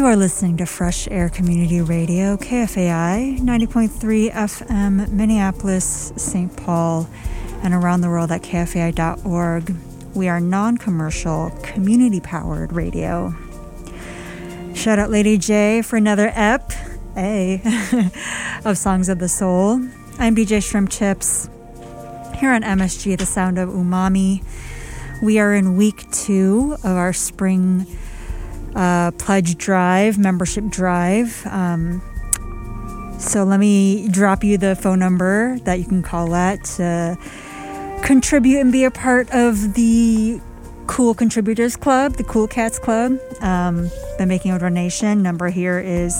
You are listening to Fresh Air Community Radio, KFAI, 90.3 FM, Minneapolis, St. Paul, and around the world at kfai.org. We are non-commercial, community-powered radio. Shout out Lady J for another ep, of Songs of the Soul. I'm DJ Shrimp Chips, here on MSG, the sound of umami. We are in week 2 of our spring pledge drive, membership drive. So let me drop you the phone number that you can call at to contribute and be a part of the Cool Contributors Club, the Cool Cats Club. Been making a donation. Number here is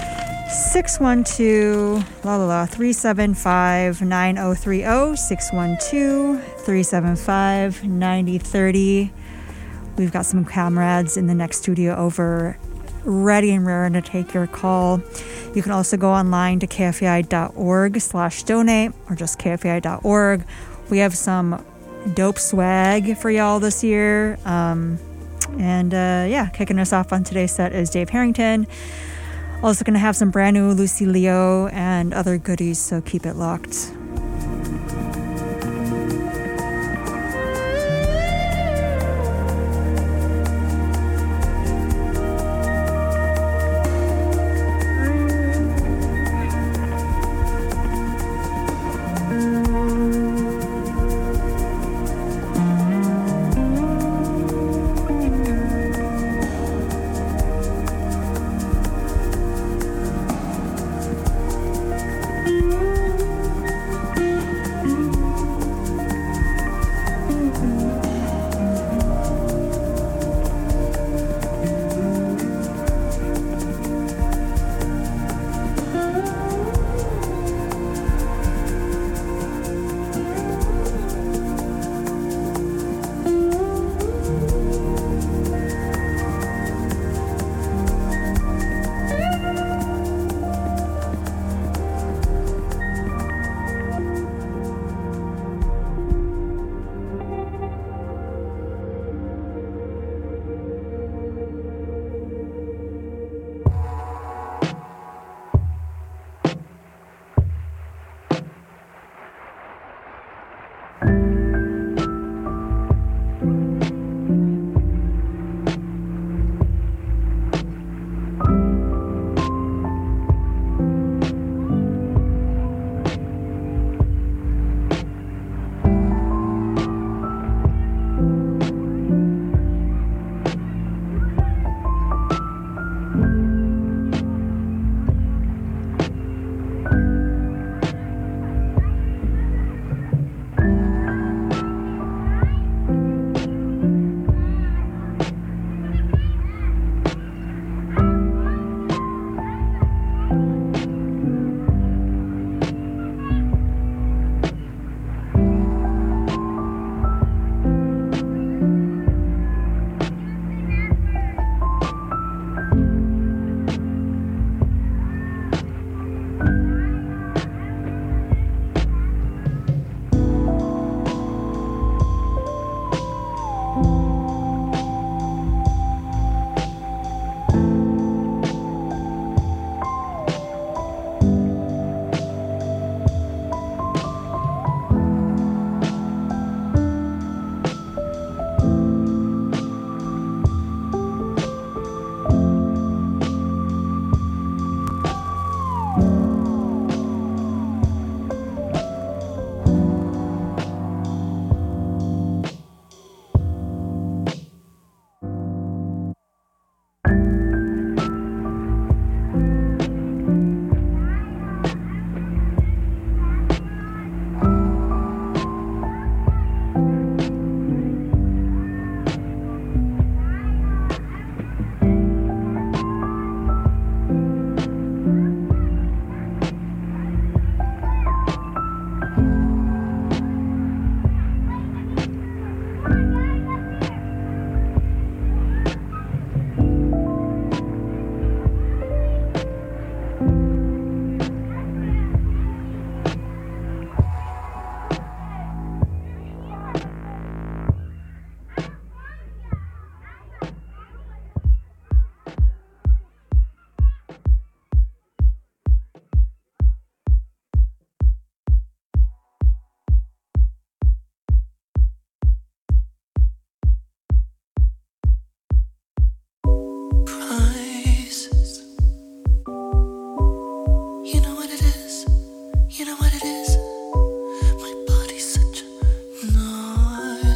612-375-9030, 612-375-9030. We've got some comrades in the next studio over, ready and raring to take your call. You can also go online to kfai.org/donate or just kfai.org. We have some dope swag for y'all this year. Kicking us off on today's set is Dave Harrington. Also going to have some brand new Lucy Leo and other goodies, so keep it locked.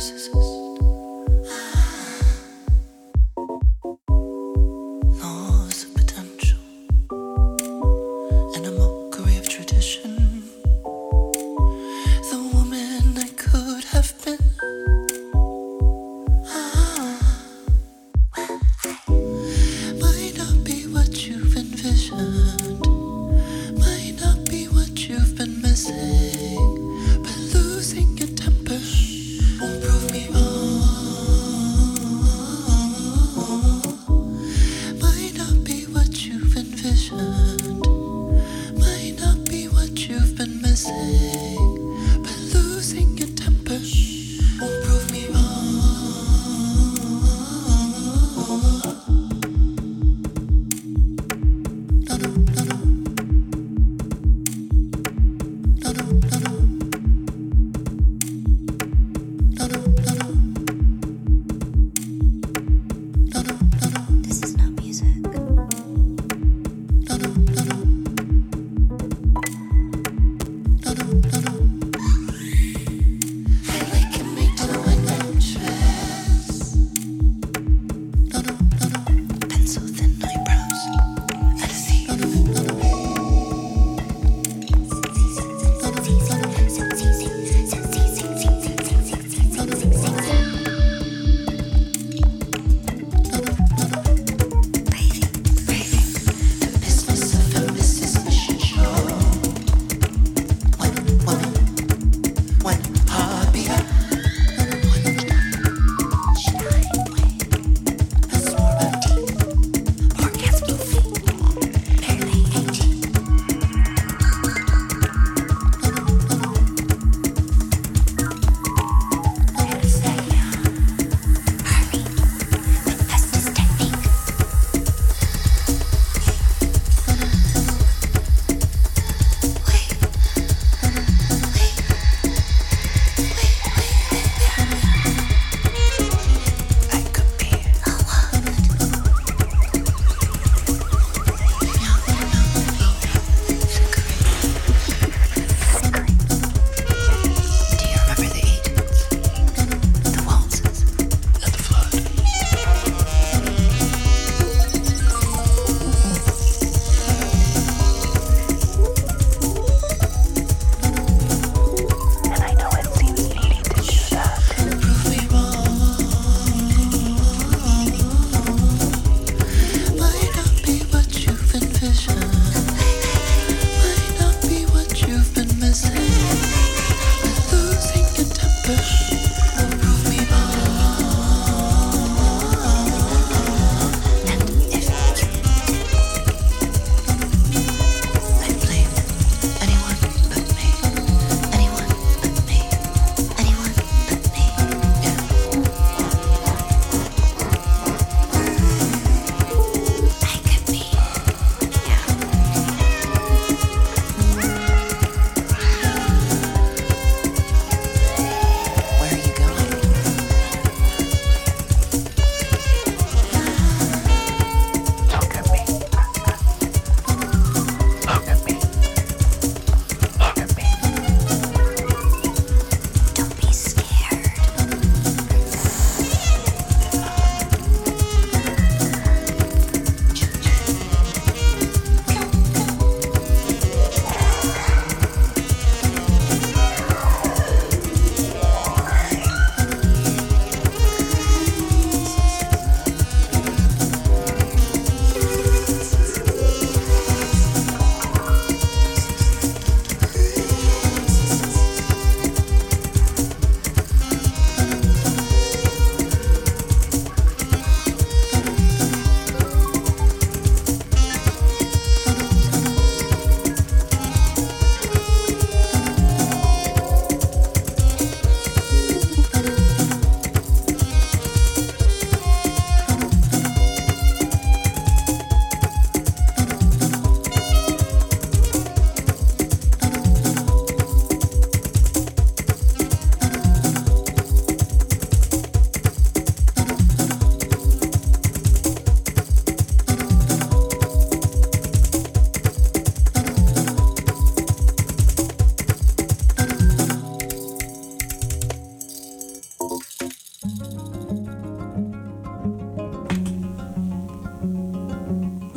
But losing your temper won't prove me wrong.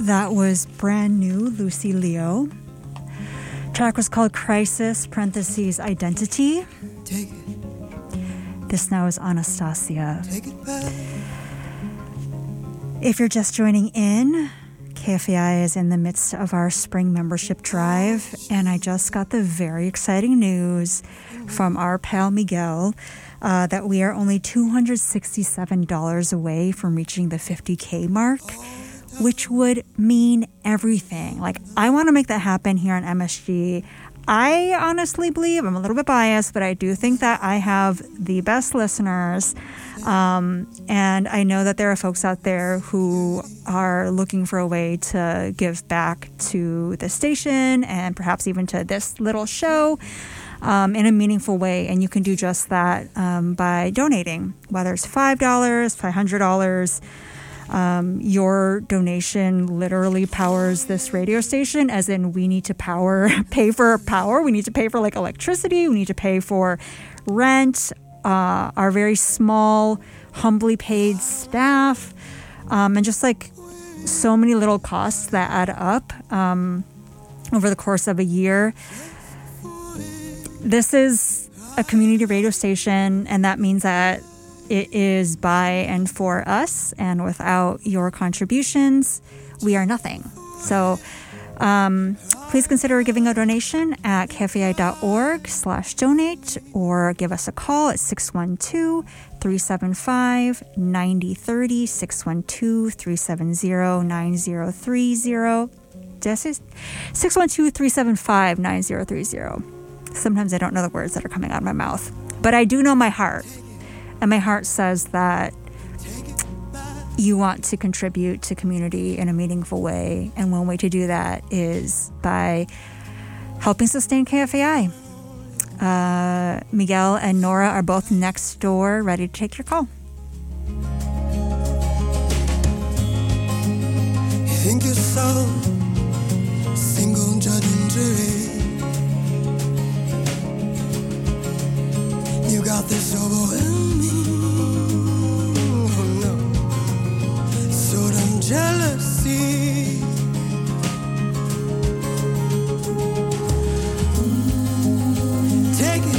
That was brand new Lucy Leo. Track was called Crisis, parentheses, Identity. Take it. This now is Anastasia. Take it back. If you're just joining in, KFAI is in the midst of our spring membership drive, and I just got the very exciting news from our pal Miguel that we are only $267 away from reaching the 50K mark, which would mean everything. Like, I want to make that happen here on MSG. I honestly believe, I'm a little bit biased, but I do think that I have the best listeners. And I know that there are folks out there who are looking for a way to give back to the station and perhaps even to this little show in a meaningful way. And you can do just that by donating, whether it's $5, $500. Your donation literally powers this radio station, as in we need to pay for power. We need to pay for like electricity. We need to pay for rent, our very small, humbly paid staff, and just like so many little costs that add up over the course of a year. This is a community radio station, and that means that it is by and for us, and without your contributions, we are nothing. So please consider giving a donation at kfai.org/donate, or give us a call at 612-375-9030, 612-370-9030. This is 612-375-9030. Sometimes I don't know the words that are coming out of my mouth, but I do know my heart. And my heart says that you want to contribute to community in a meaningful way. And one way to do that is by helping sustain KFAI. Miguel and Nora are both next door, ready to take your call. You think you're so single, judging jury. You got this overwhelming, oh no, sort of jealousy. Take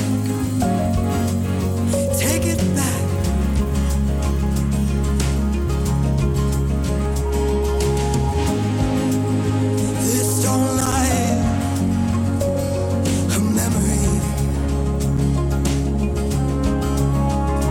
it back. This don't lie, a memory.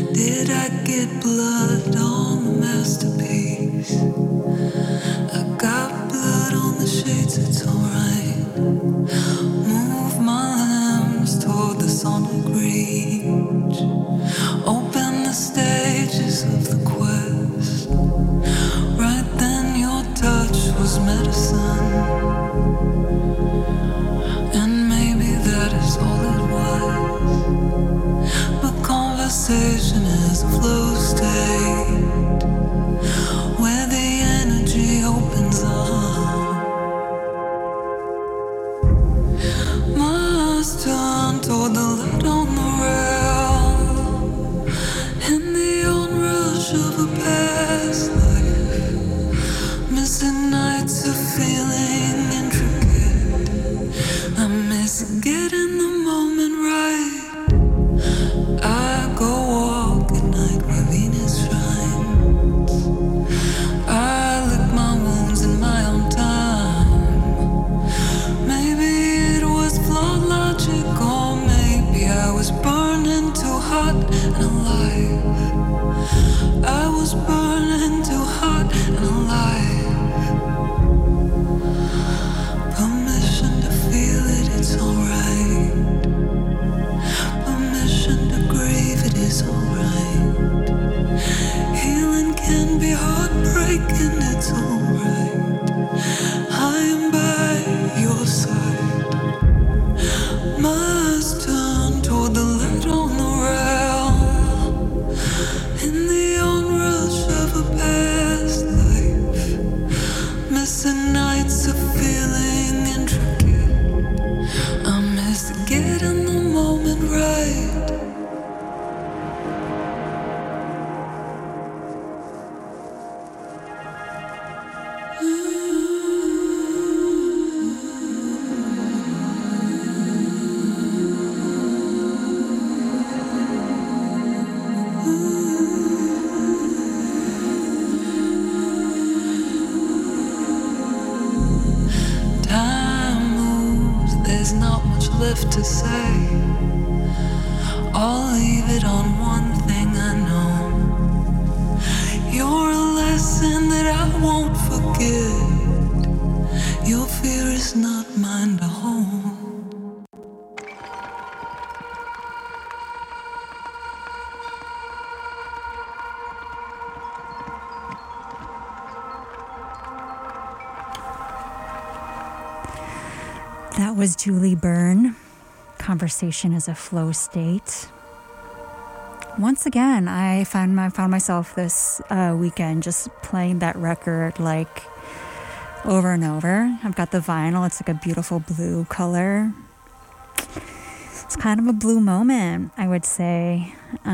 Did I get blood on the masterpiece? I got blood on the shades, it's alright. Move my limbs toward the sonic reach. Open the stages of the quest. Right then your touch was medicine. And maybe that is all it was. But conversation is a flow state where the energy opens up. Must turn toward the light on the rail in the onrush of a past life. Missing nights of feeling intricate. I miss getting the moment right. I go walk at night where Venus shines. I lick my wounds in my own time. Maybe it was flawed logic, or maybe I was burning too hot and alive. I was burning too hot and alive. Permission to feel it, it's alright. Permission to grieve, it is alright. Healing can be heartbreaking, it's alright. I am by your side. Must turn toward the light on the rail in the onrush of a past life. Missing nights of feeling intricate. I miss getting the moment right. Time moves, there's not much left to say. I'll leave it on one thing I know. You're a lesson that I won't forget. Your fear is not mine to hold. That was Julie Byrne. Conversation is a flow state. Once again, I found myself this weekend just playing that record like over and over. I've got the vinyl. It's like a beautiful blue color. It's kind of a blue moment, I would say.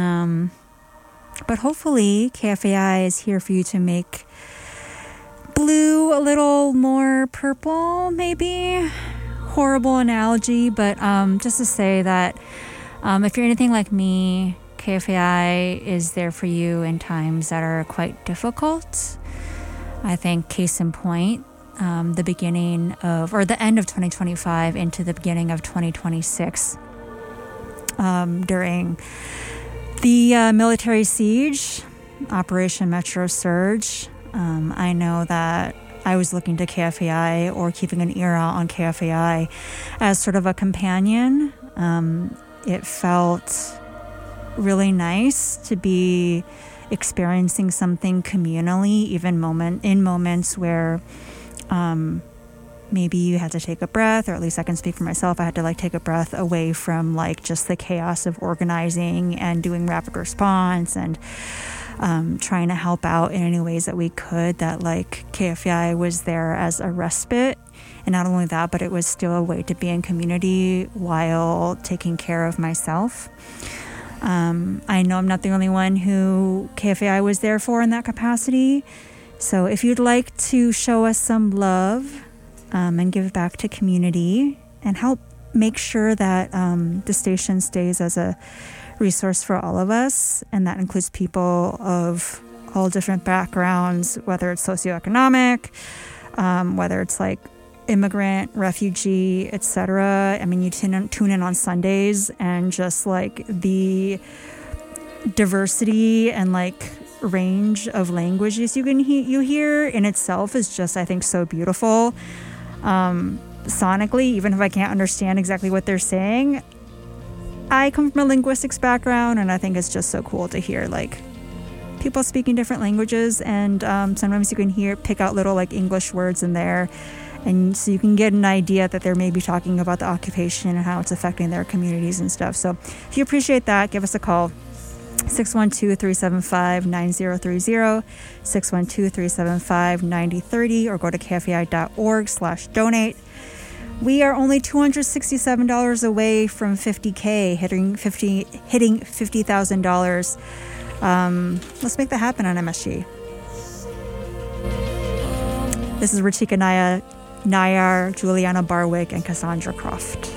But hopefully KFAI is here for you to make blue a little more purple, maybe. Horrible analogy, but just to say that if you're anything like me, KFAI is there for you in times that are quite difficult. I think case in point, the beginning of, or the end of 2025 into the beginning of 2026, during the military siege, Operation Metro Surge. I know that I was looking to KFAI or keeping an ear out on KFAI as sort of a companion. It felt really nice to be experiencing something communally, even in moments where maybe you had to take a breath, or at least I can speak for myself. I had to like take a breath away from like just the chaos of organizing and doing rapid response and trying to help out in any ways that we could, that like KFAI was there as a respite. And not only that, but it was still a way to be in community while taking care of myself. I know I'm not the only one who KFAI was there for in that capacity. So if you'd like to show us some love and give back to community and help make sure that the station stays as a resource for all of us, and that includes people of all different backgrounds, whether it's socioeconomic, whether it's like immigrant, refugee, etc. I mean, you tune in on Sundays and just like the diversity and like range of languages you hear in itself is just, I think, so beautiful. Sonically, even if I can't understand exactly what they're saying, I come from a linguistics background, and I think it's just so cool to hear like people speaking different languages, and sometimes you can pick out little like English words in there, and so you can get an idea that they're maybe talking about the occupation and how it's affecting their communities and stuff. So if you appreciate that, give us a call. 612-375-9030, 612-375-9030, or go to kfai.org/donate. We are only $267 away from 50K, hitting $50,000. Let's make that happen on MSG. This is Ratika Nayar, Juliana Barwick, and Cassandra Croft.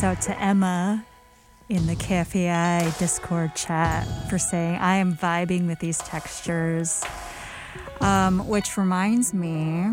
shouts out to Emma in the KFAI Discord chat for saying, I am vibing with these textures. Which reminds me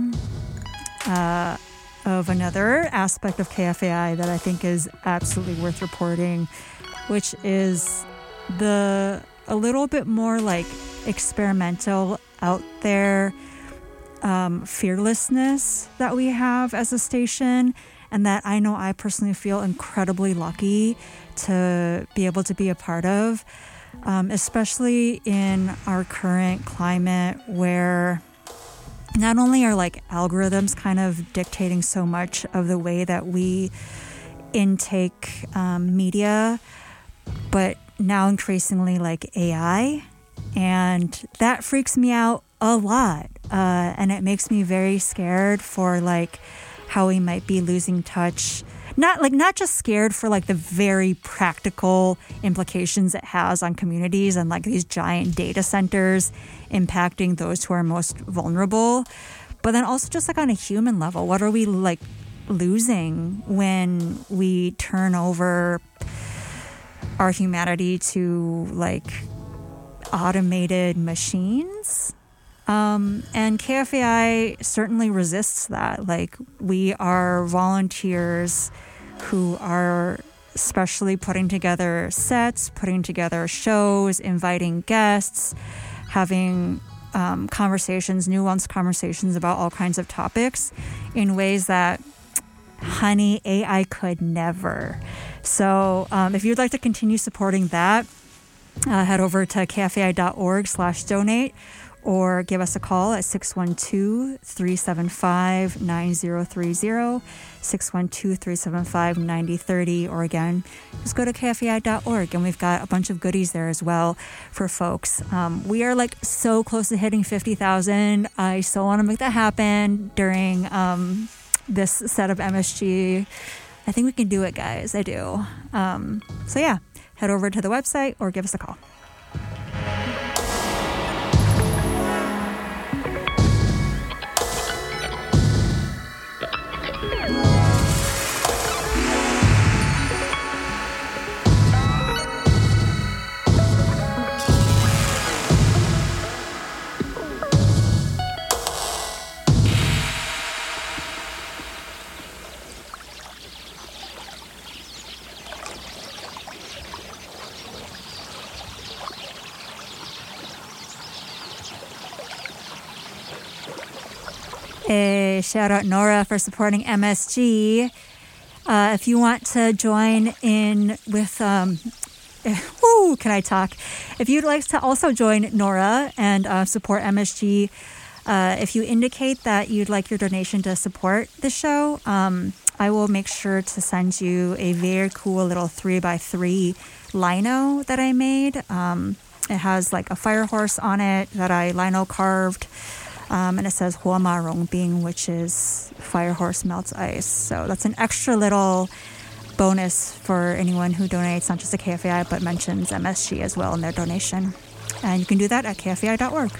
of another aspect of KFAI that I think is absolutely worth reporting, which is a little bit more like experimental, out there fearlessness that we have as a station, and that I know I personally feel incredibly lucky to be able to be a part of, especially in our current climate where not only are like algorithms kind of dictating so much of the way that we intake media, but now increasingly like AI, and that freaks me out a lot, and it makes me very scared for like how we might be losing touch. Not just scared for like the very practical implications it has on communities and like these giant data centers impacting those who are most vulnerable, but then also just like on a human level, what are we like losing when we turn over our humanity to like automated machines? And KFAI certainly resists that. Like, we are volunteers who are especially putting together sets, putting together shows, inviting guests, having conversations, nuanced conversations about all kinds of topics in ways that, honey, AI could never. So if you'd like to continue supporting that, head over to kfai.org/donate or give us a call at 612-375-9030, 612-375-9030, or again, just go to kfai.org, and we've got a bunch of goodies there as well for folks. We are like so close to hitting 50,000. I so want to make that happen during this set of MSG. I think we can do it, guys. I do. So yeah, head over to the website or give us a call. Hey, shout out Nora for supporting MSG. If you want to join in with, can I talk? If you'd like to also join Nora and support MSG, if you indicate that you'd like your donation to support the show, I will make sure to send you a very cool little 3x3 lino that I made. It has like a fire horse on it that I lino carved. And it says Hua Ma Rong Bing, which is fire horse melts ice. So that's an extra little bonus for anyone who donates, not just to KFAI, but mentions MSG as well in their donation. And you can do that at kfai.org.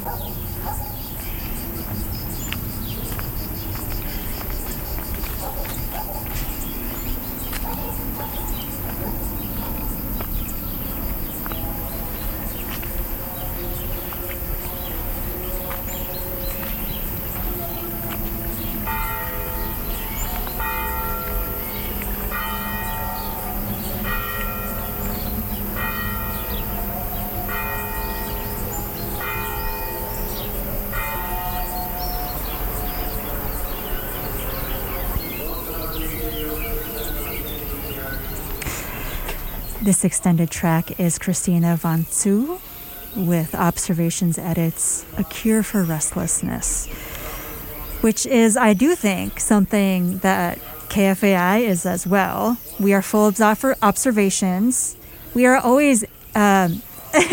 This extended track is Christina Van Tzu with Observations Edits, A Cure for Restlessness, which is, I do think, something that KFAI is as well. We are full of observations. We are always editing,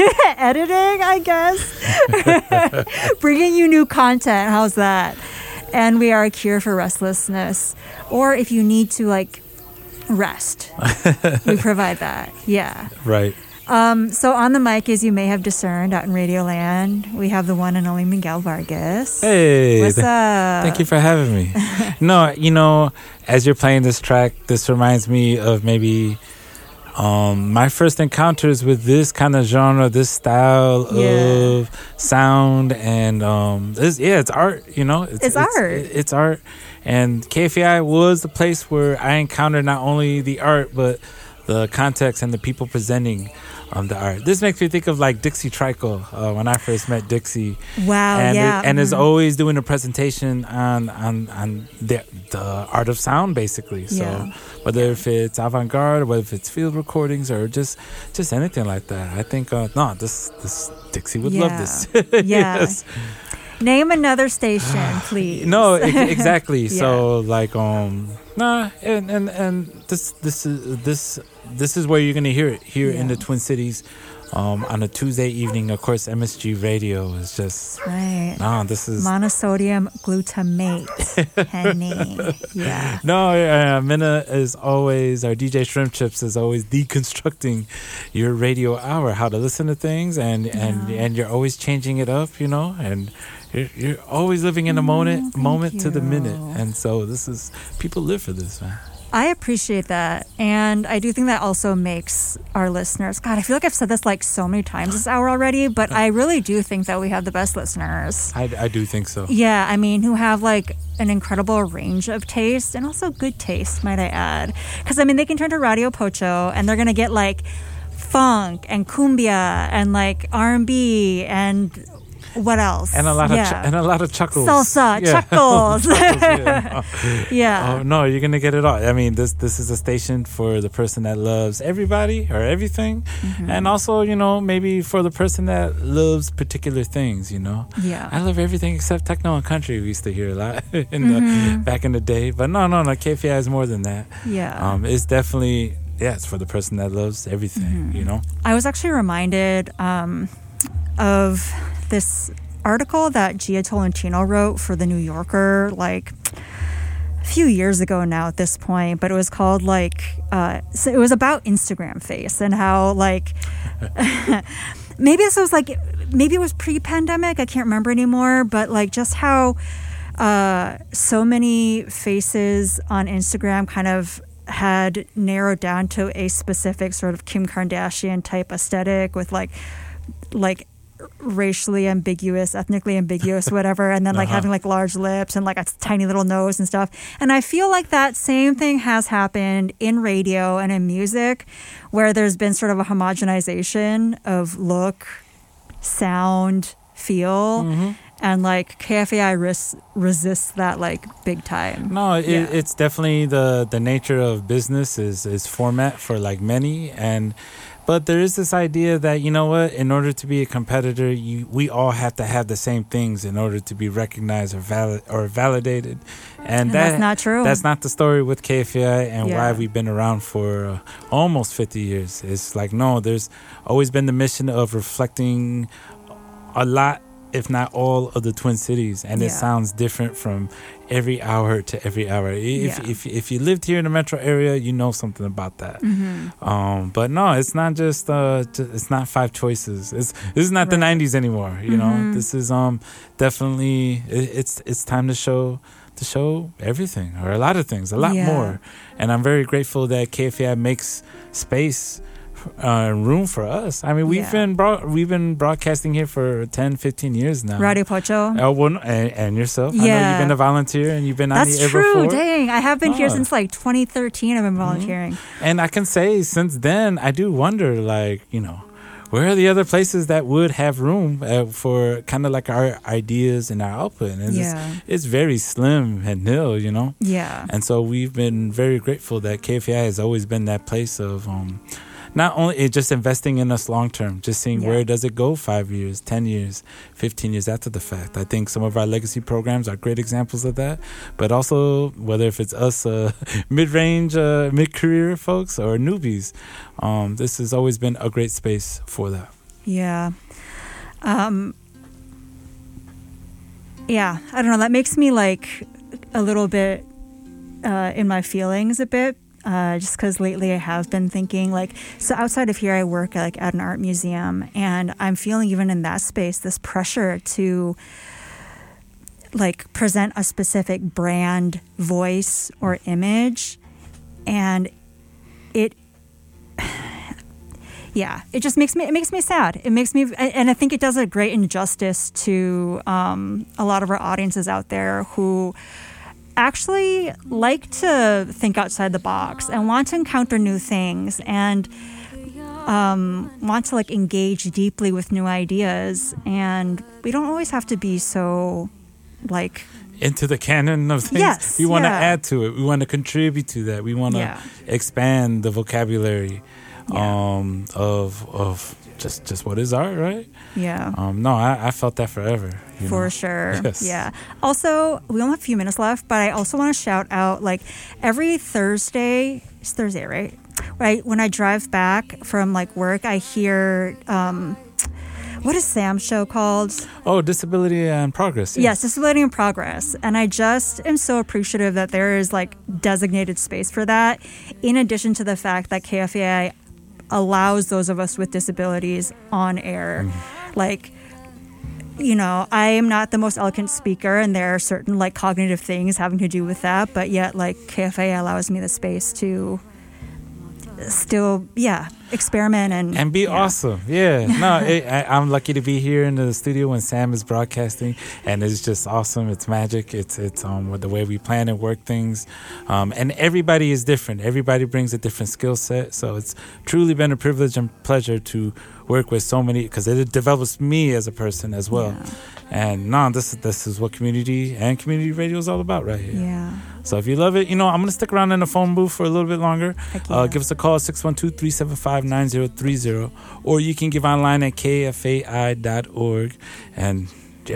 I guess, bringing you new content. How's that? And we are a cure for restlessness. Or if you need to, like, rest, we provide that. Yeah. Right. So on the mic, as you may have discerned out in Radio Land, we have the one and only Miguel Vargas. Hey. What's up? Thank you for having me. No, you know, as you're playing this track, this reminds me of maybe my first encounters with this kind of genre, this style of sound, and it's art. You know, it's art. It's art, and KFAI was the place where I encountered not only the art but the context and the people presenting the art. This makes me think of like Dixie Trickle when I first met Dixie. Wow, and is always doing a presentation on the art of sound, basically. So whether if it's avant-garde, or whether if it's field recordings, or just anything like that, I think this Dixie would love this. Yes. Name another station, please. No, exactly. So like and this is where you're gonna hear it here in the Twin Cities on a Tuesday evening. Of course, MSG Radio is just this is monosodium glutamate, honey. Yeah. No, Minna is always, our DJ Shrimp Chips is always deconstructing your radio hour, how to listen to things, and you're always changing it up, you know, and you're always living in a moment to the minute, and so people live for this, man. I appreciate that, and I do think that also makes our listeners, God, I feel like I've said this like so many times this hour already, but I really do think that we have the best listeners. I do think so. Yeah, I mean, who have like an incredible range of taste, and also good taste, might I add. Because I mean, they can turn to Radio Pocho and they're gonna get like funk and cumbia and like R&B and what else? And a lot of chuckles. Salsa, chuckles. Oh no, you're gonna get it all. I mean, this is a station for the person that loves everybody or everything, and also, you know, maybe for the person that loves particular things. You know, I love everything except techno and country. We used to hear a lot back in the day, but no, KFAI is more than that. Yeah, it's definitely it's for the person that loves everything. You know, I was actually reminded of this article that Gia Tolentino wrote for The New Yorker, like a few years ago now at this point, but it was called like, so it was about Instagram Face and how like, maybe it was pre-pandemic, I can't remember anymore, but like just how so many faces on Instagram kind of had narrowed down to a specific sort of Kim Kardashian type aesthetic with like racially ambiguous, ethnically ambiguous, whatever, and then like having like large lips and like a tiny little nose and stuff. And I feel like that same thing has happened in radio and in music, where there's been sort of a homogenization of look, sound, feel, and like KFAI resists that like big time. No, it's definitely the nature of business is format for like many, but there is this idea that, you know what, in order to be a competitor, we all have to have the same things in order to be recognized or validated. And that's not true. That's not the story with KFAI and why we've been around for almost 50 years. It's like, no, there's always been the mission of reflecting a lot if not all of the Twin Cities, and it sounds different from every hour to every hour. If you lived here in the metro area, you know something about that. But no, it's not just it's not 5 choices. This is not the 90s anymore. You know, this is definitely it's time to show everything, or a lot of things, a lot more. And I'm very grateful that KFAI makes space, room for us. I mean, we've been broadcasting here for 10-15 years now. Radio Pocho. And yourself. I know you've been a volunteer and you've been on the air before. That's true. Dang, I have been here since like 2013. I've been volunteering. And I can say since then, I do wonder, like, you know, where are the other places that would have room for kind of like our ideas and our output? And it's very slim and nil, you know? Yeah. And so we've been very grateful that KFAI has always been that place of not only just investing in us long term, just seeing where does it go 5 years, 10 years, 15 years after the fact. I think some of our legacy programs are great examples of that. But also, whether if it's us mid-range, mid-career folks or newbies, this has always been a great space for that. Yeah. Yeah, I don't know. That makes me like a little bit in my feelings a bit. Just because lately I have been thinking, like, so outside of here I work like at an art museum, and I'm feeling even in that space this pressure to like present a specific brand, voice, or image, and it just makes me sad. It makes me, and I think it does a great injustice to a lot of our audiences out there who actually like to think outside the box and want to encounter new things and want to like engage deeply with new ideas. And we don't always have to be so like into the canon of things. Yes, we want to add to it. We want to contribute to that. We want to expand the vocabulary of just what is art, right? Yeah. No, I felt that forever. For sure. Yes. Yeah. Also, we only have a few minutes left, but I also want to shout out, like, every Thursday, it's Thursday, right? Right. When I drive back from like work, I hear, what is Sam's show called? Oh, Disability in Progress. Yes, Disability in Progress. And I just am so appreciative that there is like designated space for that, in addition to the fact that KFAI allows those of us with disabilities on air. Like, you know, I am not the most eloquent speaker, and there are certain like cognitive things having to do with that, but yet like KFAI allows me the space to still experiment and be awesome. I'm lucky to be here in the studio when Sam is broadcasting, and it's just awesome. It's magic. It's with the way we plan and work things, and everybody is different. Everybody brings a different skill set, so it's truly been a privilege and pleasure to work with so many, because it develops me as a person as well. And this is what community radio is all about right here. So if you love it, I'm going to stick around in the phone booth for a little bit longer. Give us a call, 612-375-9030, or you can give online at kfai.org. And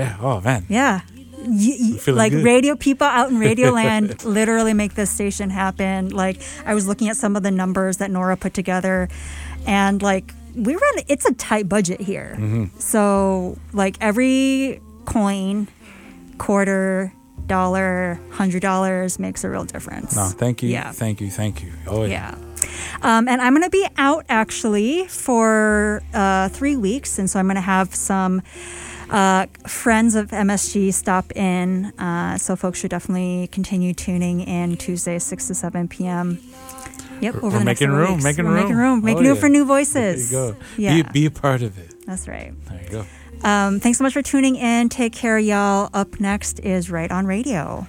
like good. Radio people out in Radio Land literally make this station happen. Like, I was looking at some of the numbers that Nora put together, and like, it's a tight budget here. So like every coin, quarter, dollar, $100 makes a real difference. No, thank you. Thank you. Oh yeah. And I'm going to be out actually for 3 weeks, and so I'm going to have some friends of MSG stop in. So folks should definitely continue tuning in Tuesdays 6 to 7 p.m. Yep, over the next making room, weeks. making room. Making room for new voices. There you go. Be a part of it. That's right. There you go. Thanks so much for tuning in. Take care, y'all. Up next is Right on Radio.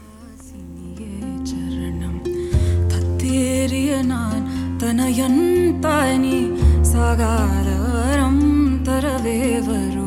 ತನಯಂತಾನಿ ಸಾಗಾರವರಂ ತರವೇವರು